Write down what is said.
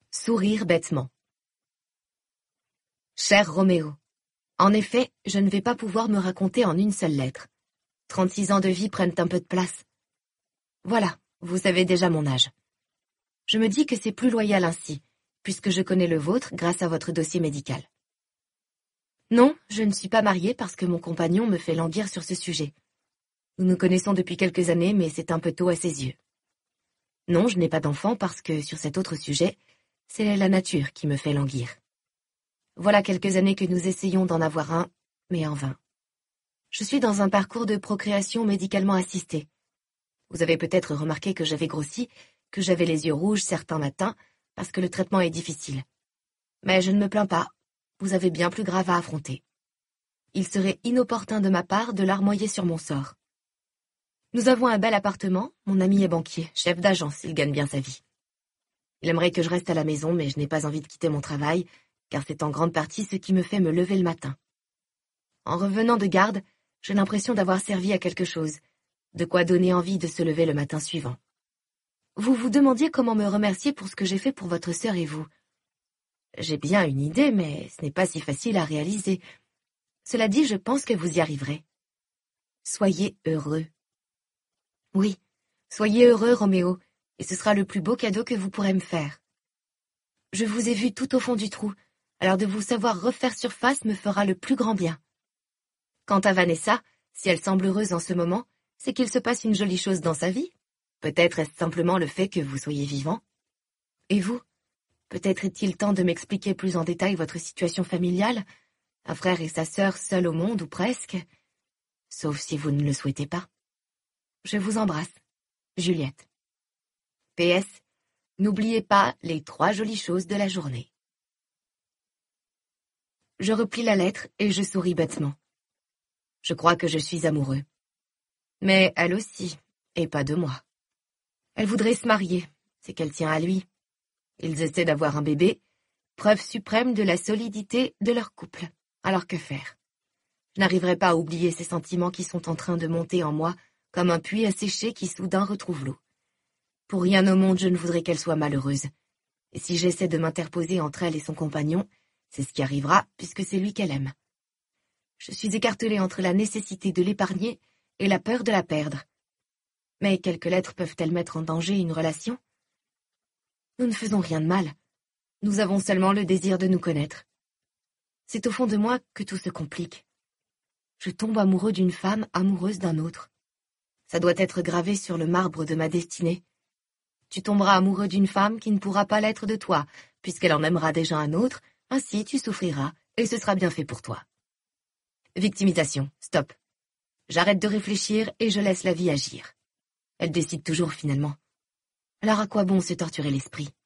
Sourire bêtement. Cher Roméo, en effet, je ne vais pas pouvoir me raconter en une seule lettre. 36 ans de vie prennent un peu de place. Voilà, vous savez déjà mon âge. Je me dis que c'est plus loyal ainsi, puisque je connais le vôtre grâce à votre dossier médical. Non, je ne suis pas mariée parce que mon compagnon me fait languir sur ce sujet. Nous nous connaissons depuis quelques années, mais c'est un peu tôt à ses yeux. Non, je n'ai pas d'enfant parce que, sur cet autre sujet, c'est la nature qui me fait languir. Voilà quelques années que nous essayons d'en avoir un, mais en vain. Je suis dans un parcours de procréation médicalement assistée. Vous avez peut-être remarqué que j'avais grossi, que j'avais les yeux rouges certains matins, parce que le traitement est difficile. Mais je ne me plains pas, vous avez bien plus grave à affronter. Il serait inopportun de ma part de larmoyer sur mon sort. Nous avons un bel appartement, mon ami est banquier, chef d'agence, il gagne bien sa vie. Il aimerait que je reste à la maison, mais je n'ai pas envie de quitter mon travail, car c'est en grande partie ce qui me fait me lever le matin. En revenant de garde, j'ai l'impression d'avoir servi à quelque chose, de quoi donner envie de se lever le matin suivant. Vous vous demandiez comment me remercier pour ce que j'ai fait pour votre sœur et vous. J'ai bien une idée, mais ce n'est pas si facile à réaliser. Cela dit, je pense que vous y arriverez. Soyez heureux. Oui, soyez heureux, Roméo, et ce sera le plus beau cadeau que vous pourrez me faire. Je vous ai vu tout au fond du trou, alors de vous savoir refaire surface me fera le plus grand bien. Quant à Vanessa, si elle semble heureuse en ce moment, c'est qu'il se passe une jolie chose dans sa vie. Peut-être est-ce simplement le fait que vous soyez vivant. Et vous? Peut-être est-il temps de m'expliquer plus en détail votre situation familiale, un frère et sa sœur seuls au monde, ou presque, sauf si vous ne le souhaitez pas. Je vous embrasse, Juliette. PS, n'oubliez pas les 3 jolies choses de la journée. Je replie la lettre et je souris bêtement. Je crois que je suis amoureux. Mais elle aussi, et pas de moi. Elle voudrait se marier, c'est qu'elle tient à lui. Ils essaient d'avoir un bébé, preuve suprême de la solidité de leur couple. Alors que faire? Je n'arriverai pas à oublier ces sentiments qui sont en train de monter en moi, comme un puits asséché qui soudain retrouve l'eau. Pour rien au monde je ne voudrais qu'elle soit malheureuse. Et si j'essaie de m'interposer entre elle et son compagnon, c'est ce qui arrivera, puisque c'est lui qu'elle aime. Je suis écartelée entre la nécessité de l'épargner et la peur de la perdre. Mais quelques lettres peuvent-elles mettre en danger une relation? Nous ne faisons rien de mal. Nous avons seulement le désir de nous connaître. C'est au fond de moi que tout se complique. Je tombe amoureux d'une femme amoureuse d'un autre. Ça doit être gravé sur le marbre de ma destinée. Tu tomberas amoureux d'une femme qui ne pourra pas l'être de toi, puisqu'elle en aimera déjà un autre, ainsi tu souffriras, et ce sera bien fait pour toi. Victimisation, stop. J'arrête de réfléchir et je laisse la vie agir. Elle décide toujours finalement. Alors à quoi bon se torturer l'esprit?